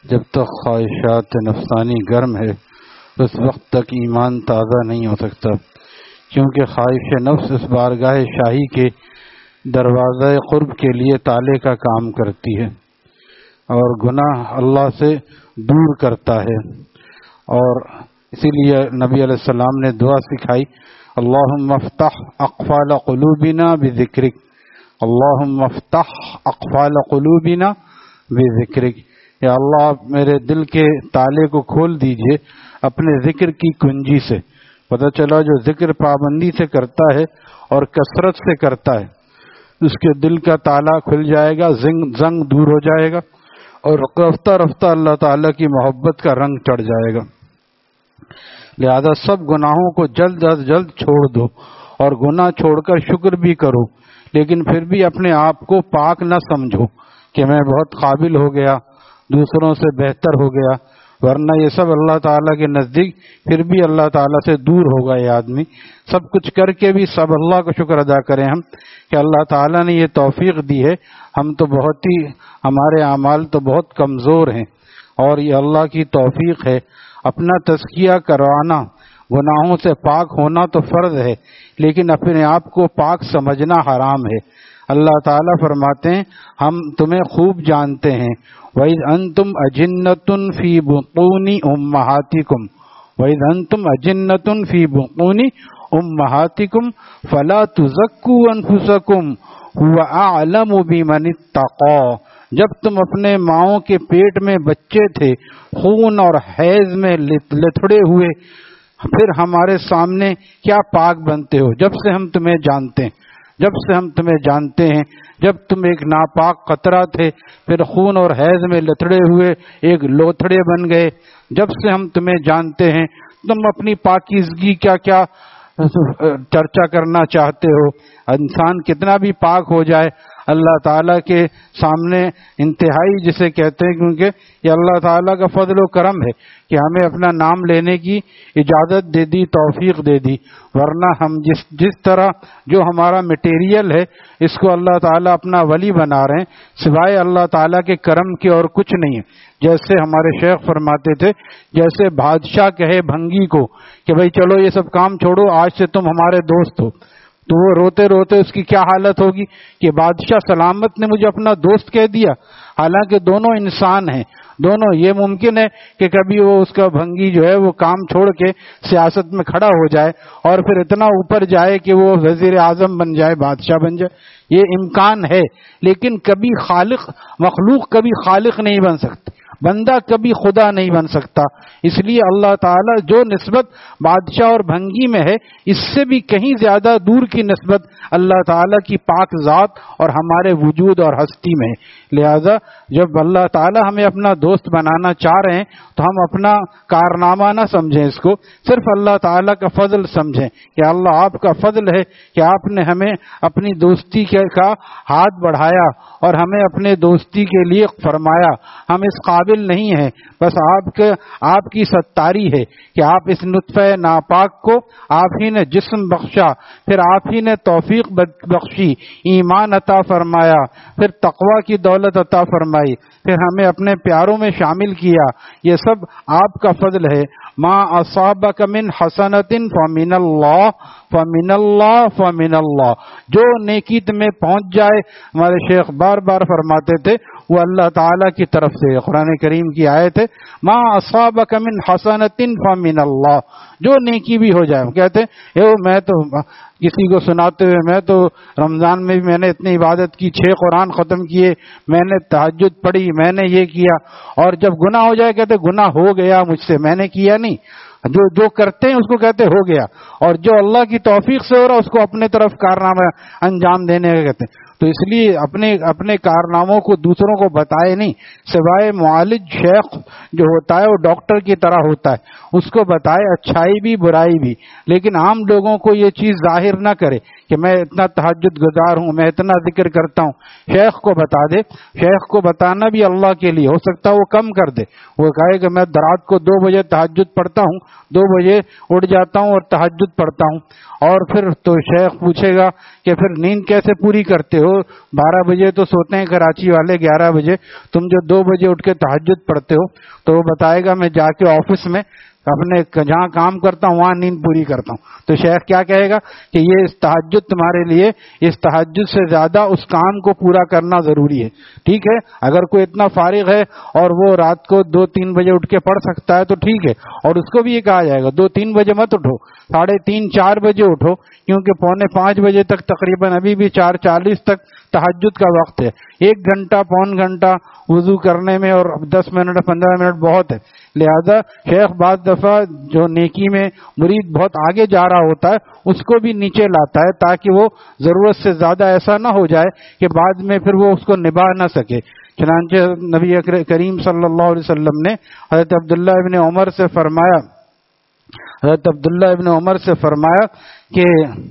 جب تک خواہشات نفسانی گرم ہے اس وقت تک ایمان تازہ نہیں ہو سکتا، کیونکہ خواہش نفس اس بارگاہ شاہی کے دروازہ قرب کے لیے تالے کا کام کرتی ہے، اور گناہ اللہ سے دور کرتا ہے۔ اور اسی لیے نبی علیہ السلام نے دعا سکھائی، اللہم افتح اقفال قلوبنا بذکرک، اللہم افتح اقفال قلوبنا بذکرک، یا اللہ میرے دل کے تالے کو کھول دیجئے اپنے ذکر کی کنجی سے۔ پتہ چلا جو ذکر پابندی سے کرتا ہے اور کثرت سے کرتا ہے اس کے دل کا تالا کھل جائے گا، زنگ دور ہو جائے گا، اور رفتہ رفتہ اللہ تعالیٰ کی محبت کا رنگ چڑھ جائے گا۔ لہذا سب گناہوں کو جلد از جلد چھوڑ دو، اور گناہ چھوڑ کر شکر بھی کرو، لیکن پھر بھی اپنے آپ کو پاک نہ سمجھو کہ میں بہت قابل ہو گیا، دوسروں سے بہتر ہو گیا، ورنہ یہ سب اللہ تعالیٰ کے نزدیک پھر بھی اللہ تعالیٰ سے دور ہوگا یہ آدمی۔ سب کچھ کر کے بھی سب اللہ کا شکر ادا کریں ہم کہ اللہ تعالیٰ نے یہ توفیق دی ہے، ہم تو بہت ہی، ہمارے اعمال تو بہت کمزور ہیں، اور یہ اللہ کی توفیق ہے۔ اپنا تزکیہ کروانا، گناہوں سے پاک ہونا تو فرض ہے، لیکن اپنے آپ کو پاک سمجھنا حرام ہے۔ اللہ تعالیٰ فرماتے ہیں ہم تمہیں خوب جانتے ہیں، وَإِذْ أَنْتُمْ أَجِنَّةٌ فِي بُطُونِ أُمَّهَاتِكُمْ وَإِذْ أَنْتُمْ أَجِنَّةٌ فِي بُطُونِ أُمَّهَاتِكُمْ فَلَا تُزَكُّوا أَنفُسَكُمْ هُوَ أَعْلَمُ بِمَنِ اتَّقَىٰ، جب تم اپنے ماؤں کے پیٹ میں بچے تھے، خون اور حیض میں لتھڑے ہوئے، پھر ہمارے سامنے کیا پاک بنتے ہو؟ جب سے ہم تمہیں جانتے ہیں، جب سے ہم تمہیں جانتے ہیں، جب تم ایک ناپاک قطرہ تھے، پھر خون اور حیض میں لتھڑے ہوئے ایک لوتھڑے بن گئے، جب سے ہم تمہیں جانتے ہیں، تم اپنی پاکیزگی کیا کیا چرچا کرنا چاہتے ہو؟ انسان کتنا بھی پاک ہو جائے اللہ تعالیٰ کے سامنے انتہائی جسے کہتے ہیں، کیونکہ یہ اللہ تعالیٰ کا فضل و کرم ہے کہ ہمیں اپنا نام لینے کی اجازت دے دی، توفیق دے دی، ورنہ ہم جس طرح جو ہمارا مٹیریل ہے اس کو اللہ تعالیٰ اپنا ولی بنا رہے ہیں، سوائے اللہ تعالیٰ کے کرم کے اور کچھ نہیں ہے۔ جیسے ہمارے شیخ فرماتے تھے، جیسے بادشاہ کہے بھنگی کو کہ بھائی چلو یہ سب کام چھوڑو، آج سے تم ہمارے دوست ہو، تو وہ روتے روتے اس کی کیا حالت ہوگی کہ بادشاہ سلامت نے مجھے اپنا دوست کہہ دیا، حالانکہ دونوں انسان ہیں، دونوں، یہ ممکن ہے کہ کبھی وہ اس کا بھنگی جو ہے وہ کام چھوڑ کے سیاست میں کھڑا ہو جائے اور پھر اتنا اوپر جائے کہ وہ وزیر اعظم بن جائے، بادشاہ بن جائے، یہ امکان ہے، لیکن کبھی خالق، مخلوق کبھی خالق نہیں بن سکتی، بندہ کبھی خدا نہیں بن سکتا۔ اس لیے اللہ تعالیٰ جو نسبت بادشاہ اور بھنگی میں ہے، اس سے بھی کہیں زیادہ دور کی نسبت اللہ تعالیٰ کی پاک ذات اور ہمارے وجود اور ہستی میں ہے۔ لہذا جب اللہ تعالیٰ ہمیں اپنا دوست بنانا چاہ رہے ہیں تو ہم اپنا کارنامہ نہ سمجھیں، اس کو صرف اللہ تعالیٰ کا فضل سمجھیں کہ اللہ آپ کا فضل ہے کہ آپ نے ہمیں اپنی دوستی کا ہاتھ بڑھایا اور ہمیں اپنے دوستی کے لیے فرمایا۔ ہم اس قابل نہیں ہیں، بس آپ کی ستاری ہے کہ آپ اس نطفہ ناپاک کو آپ ہی نے جسم بخشا، پھر آپ ہی نے توفیق بخشی، ایمان عطا فرمایا، پھر تقوی کی دولت عطا فرمائی، پھر ہمیں اپنے پیاروں میں شامل کیا۔ یہ سب آپ کا فضل ہے۔ ما اصابک من حسنۃ فمن اللہ فمن اللہ فمن اللہ، جو نیکی تمہیں پہنچ جائے، ہمارے شیخ بار بار فرماتے تھے، وہ اللہ تعالیٰ کی طرف سے، قرآن کریم کی آیت ہے، ما اصابک من حسنۃ فمن اللہ، جو نیکی بھی ہو جائے۔ کہتے ہیں میں تو کسی کو سناتے ہوئے، میں تو رمضان میں بھی میں نے اتنی عبادت کی، 6 قرآن ختم کیے، میں نے تہجد پڑھی، میں نے یہ کیا، اور جب گناہ ہو جائے کہتے گناہ ہو گیا مجھ سے، میں نے کیا نہیں۔ جو کرتے ہیں اس کو کہتے ہو گیا، اور جو اللہ کی توفیق سے ہو رہا اس کو اپنے طرف کارنامہ انجام دینے کا کہتے ہیں۔ تو اس لیے اپنے کارناموں کو دوسروں کو بتائے نہیں، سوائے معالج شیخ جو ہوتا ہے وہ ڈاکٹر کی طرح ہوتا ہے, اس کو بتائے اچھائی بھی برائی بھی, لیکن عام لوگوں کو یہ چیز ظاہر نہ کرے کہ میں اتنا تہجد گزار ہوں, میں اتنا ذکر کرتا ہوں. شیخ کو بتا دے, شیخ کو بتانا بھی اللہ کے لیے, ہو سکتا ہے وہ کم کر دے, وہ کہے کہ میں رات کو 2 بجے تہجد پڑھتا ہوں, 2 بجے اٹھ جاتا ہوں اور تہجد پڑھتا ہوں. اور پھر تو شیخ پوچھے گا کہ پھر نیند کیسے پوری کرتے ہو, 12 بجے تو سوتے ہیں کراچی والے, 11 بجے, تم جو 2 بجے اٹھ کے تہجد پڑھتے ہو. تو وہ بتائے گا میں جا کے آفس میں اپنے جہاں کام کرتا ہوں وہاں نیند پوری کرتا ہوں. تو شیخ کیا کہے گا کہ یہ اس تہجد تمہارے لیے, اس تہجد سے زیادہ اس کام کو پورا کرنا ضروری ہے. ٹھیک ہے, اگر کوئی اتنا فارغ ہے اور وہ رات کو 2-3 بجے اٹھ کے پڑھ سکتا ہے تو ٹھیک ہے, اور اس کو بھی یہ کہا جائے گا 2-3 بجے مت اٹھو, 3:30-4 بجے اٹھو, کیونکہ 4:45 بجے تک تقریباً ابھی بھی 4:40 تک تہجد کا وقت ہے. 1 گھنٹہ 1.25 گھنٹہ وضو کرنے میں اور 10 منٹ 15 منٹ بہت ہے. لہذا شیخ بعض دفعہ جو نیکی میں مرید بہت آگے جا رہا ہوتا ہے اس کو بھی نیچے لاتا ہے, تاکہ وہ ضرورت سے زیادہ ایسا نہ ہو جائے کہ بعد میں پھر وہ اس کو نبھا نہ سکے. چنانچہ نبی کریم صلی اللہ علیہ وسلم نے حضرت عبداللہ ابن عمر سے فرمایا کہ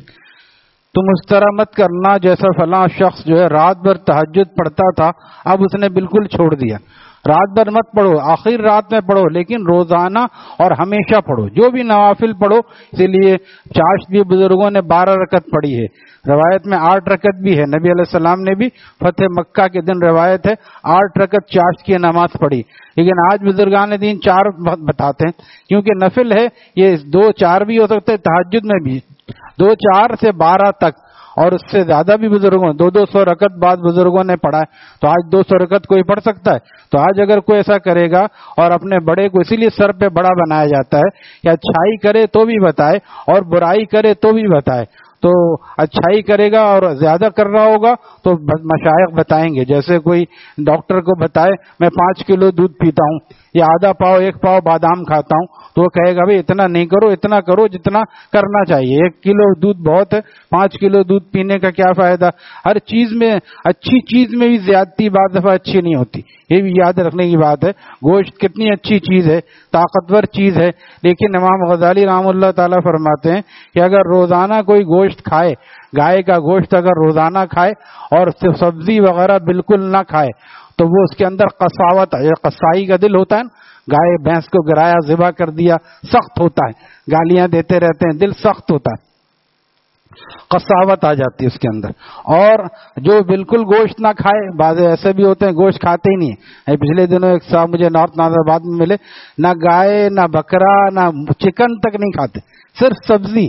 تم اس طرح مت کرنا جیسا فلاں شخص جو ہے رات بھر تہجد پڑھتا تھا, اب اس نے بالکل چھوڑ دیا. رات بھر مت پڑھو, آخر رات میں پڑھو, لیکن روزانہ اور ہمیشہ پڑھو, جو بھی نوافل پڑھو. اسی لیے چاشت بھی بزرگوں نے 12 رکعت پڑھی ہے, روایت میں 8 رکعت بھی ہے. نبی علیہ السلام نے بھی فتح مکہ کے دن روایت ہے 8 رکعت چاشت کی نماز پڑھی. لیکن آج بزرگان دین 4 بتاتے ہیں, کیونکہ نفل ہے, یہ 2-4 بھی ہو سکتے ہیں, تہجد میں بھی 2-4 سے 12 تک, اور اس سے زیادہ بھی بزرگوں 200 رکعت بعد بزرگوں نے پڑھا ہے. تو آج 200 رکعت کوئی پڑھ سکتا ہے؟ تو آج اگر کوئی ایسا کرے گا اور اپنے بڑے کو, اسی لیے سر پہ بڑا بنایا جاتا ہے کہ اچھائی کرے تو بھی بتائے اور برائی کرے تو بھی بتائے. تو اچھائی کرے گا اور زیادہ کر رہا ہوگا تو مشائخ بتائیں گے. جیسے کوئی ڈاکٹر کو بتائے میں 5 کلو دودھ پیتا ہوں یا آدھا پاؤ 1 پاؤ بادام کھاتا ہوں, تو وہ کہے گا بھائی اتنا نہیں کرو, اتنا کرو جتنا کرنا چاہیے. 1 کلو دودھ بہت ہے, 5 کلو دودھ پینے کا کیا فائدہ. ہر چیز میں, اچھی چیز میں بھی زیادتی بعض دفعہ اچھی نہیں ہوتی, یہ بھی یاد رکھنے کی بات ہے. گوشت کتنی اچھی چیز ہے, طاقتور چیز ہے, لیکن امام غزالی رحمہ اللہ تعالیٰ فرماتے ہیں کہ اگر روزانہ کوئی گوشت کھائے, گائے کا گوشت اگر روزانہ کھائے اور سبزی وغیرہ بالکل نہ کھائے, تو وہ اس کے اندر قساوت ہے. قصائی کا دل ہوتا ہے نا, گائے بھینس کو گرایا, ذبح کر دیا, سخت ہوتا ہے, گالیاں دیتے رہتے ہیں, دل سخت ہوتا ہے, قساوت آ جاتی ہے اس کے اندر. اور جو بالکل گوشت نہ کھائے, بعض ایسے بھی ہوتے ہیں گوشت کھاتے ہی نہیں ہیں. پچھلے دنوں ایک صاحب مجھے نارتھ ناظر آباد میں ملے, نہ گائے نہ بکرا نہ چکن تک نہیں کھاتے, صرف سبزی,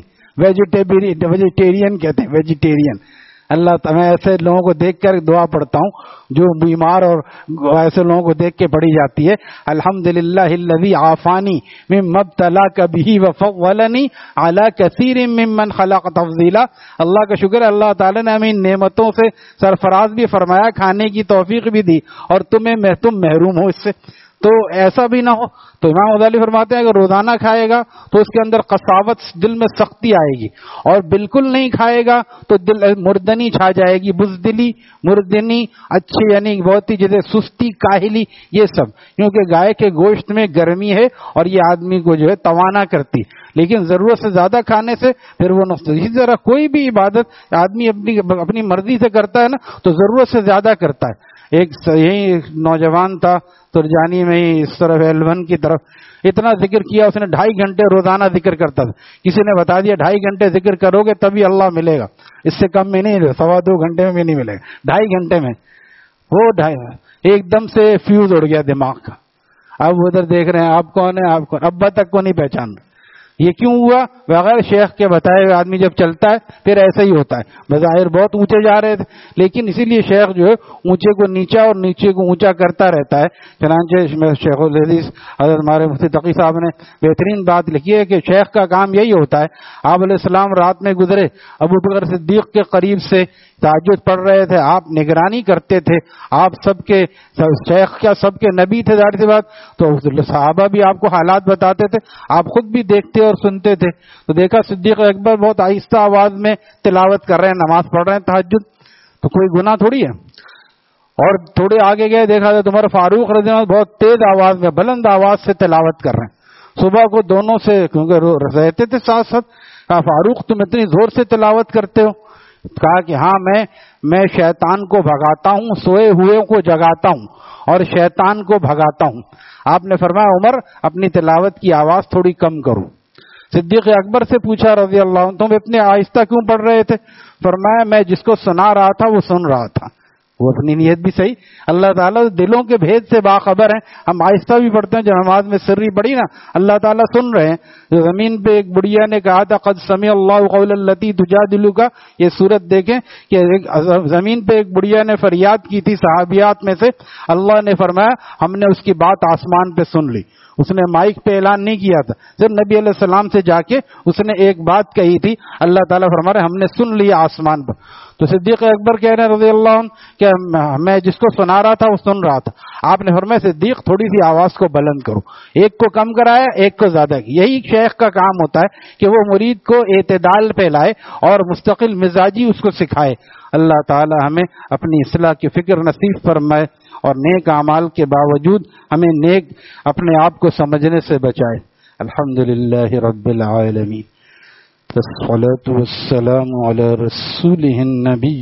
ویجیٹیرین کہتے ہیں, ویجیٹیرین. اللہ تعالیٰ, میں ایسے لوگوں کو دیکھ کر دعا پڑھتا ہوں جو بیمار, اور ایسے لوگوں کو دیکھ کے پڑھی جاتی ہے الحمدللہ الذی عافانی مما ابتلاک بہ وفضلنی علی کثیر ممن خلق تفضیلا. اللہ کا شکر ہے, اللہ تعالیٰ نے ہمیں ان نعمتوں سے سرفراز بھی فرمایا, کھانے کی توفیق بھی دی, اور تم محروم ہو اس سے. تو ایسا بھی نہ ہو. تو امام غزالی فرماتے ہیں اگر روزانہ کھائے گا تو اس کے اندر قساوت, دل میں سختی آئے گی, اور بالکل نہیں کھائے گا تو دل مردنی چھا جائے گی, بزدلی, مردنی, اچھے یعنی بہت ہی جیسے سستی, کاہلی, یہ سب. کیونکہ گائے کے گوشت میں گرمی ہے اور یہ آدمی کو جو ہے توانا کرتی, لیکن ضرورت سے زیادہ کھانے سے پھر وہ نقصان. اسی طرح کوئی بھی عبادت آدمی اپنی مرضی سے کرتا ہے نا, تو ضرورت سے زیادہ کرتا ہے. ایک نوجوان تھا ترجانی میں ہی اس طرف ایلون کی طرف, اتنا ذکر کیا اس نے, 2.5 گھنٹے روزانہ ذکر کرتا تھا. کسی نے بتا دیا 2.5 گھنٹے ذکر کرو گے تبھی اللہ ملے گا, اس سے کم میں نہیں, 2.25 گھنٹے میں بھی نہیں ملے گا. 2.5 گھنٹے میں وہ ایک دم سے فیوز اڑ گیا دماغ کا. اب ادھر دیکھ رہے ہیں آپ کون ہیں, آپ کون, ابا تک کو نہیں پہچان رہے. یہ کیوں ہوا؟ بغیر شیخ کے بتائے ہوئے آدمی جب چلتا ہے پھر ایسا ہی ہوتا ہے. بظاہر بہت اونچے جا رہے تھے, لیکن اسی لیے شیخ جو ہے اونچے کو نیچا اور نیچے کو اونچا کرتا رہتا ہے. چنانچہ شیخ الحدیث حضرت ہمارے مفتی تقی صاحب نے بہترین بات لکھی ہے کہ شیخ کا کام یہی ہوتا ہے. آپ علیہ السلام رات میں گزرے, ابو بکر صدیق کے قریب سے تہجد پڑھ رہے تھے, آپ نگرانی کرتے تھے, آپ سب کے شیخ کیا سب کے نبی تھے ظاہر سی بات, تو صحابہ بھی آپ کو حالات بتاتے تھے, آپ خود بھی دیکھتے اور سنتے تھے. تو دیکھا صدیق اکبر بہت آہستہ آواز میں تلاوت کر رہے ہیں, نماز پڑھ رہے ہیں تہجد, تو کوئی گناہ تھوڑی ہے. اور تھوڑے آگے گئے دیکھا تو عمر فاروق رضی اللہ عنہ بہت تیز آواز میں بلند آواز سے تلاوت کر رہے ہیں صبح کو دونوں سے، کیونکہ رہتے تھے ساتھ ساتھ. کہا فاروق تم اتنی زور سے تلاوت کرتے ہو؟ کہا کہ ہاں میں شیطان کو بھگاتا ہوں، سوئے ہوئے کو جگاتا ہوں اور شیطان کو بھگاتا ہوں. آپ نے فرمایا عمر اپنی تلاوت کی آواز تھوڑی کم کرو. صدیق اکبر سے پوچھا رضی اللہ عنہ تم اتنے آہستہ کیوں پڑھ رہے تھے؟ فرمایا میں جس کو سنا رہا تھا وہ سن رہا تھا. وہ اپنی نیت بھی صحیح، اللہ تعالیٰ دلوں کے بھید سے باخبر ہیں. ہم آہستہ بھی پڑھتے ہیں، جب نماز میں سری پڑھی نا اللہ تعالیٰ سن رہے ہیں. زمین پہ ایک بڑھیا نے کہا تھا قد سمع اللہ قول التی تجادلک، یہ صورت دیکھیں کہ زمین پہ ایک بڑھیا نے فریاد کی تھی صحابیات میں سے، اللہ نے فرمایا ہم نے اس کی بات آسمان پہ سن لی. اس نے مائک پہ اعلان نہیں کیا تھا، صرف نبی علیہ السلام سے جا کے اس نے ایک بات کہی تھی، اللہ تعالیٰ فرما رہے ہم نے سن لیا آسمان پر. تو صدیق اکبر کہہ رہے ہیں رضی اللہ عنہ کہ میں جس کو سنا رہا تھا وہ سن رہا تھا. آپ نے فرمایا صدیق تھوڑی سی آواز کو بلند کرو، ایک کو کم کرایا ایک کو زیادہ کی. یہی شیخ کا کام ہوتا ہے کہ وہ مرید کو اعتدال پہ لائے اور مستقل مزاجی اس کو سکھائے. اللہ تعالی ہمیں اپنی اصلاح کی فکر نصیب فرمائے اور نیک اعمال کے باوجود ہمیں نیک اپنے آپ کو سمجھنے سے بچائے. الحمدللہ رب العالمین، والصلاة والسلام علی رسولہ النبی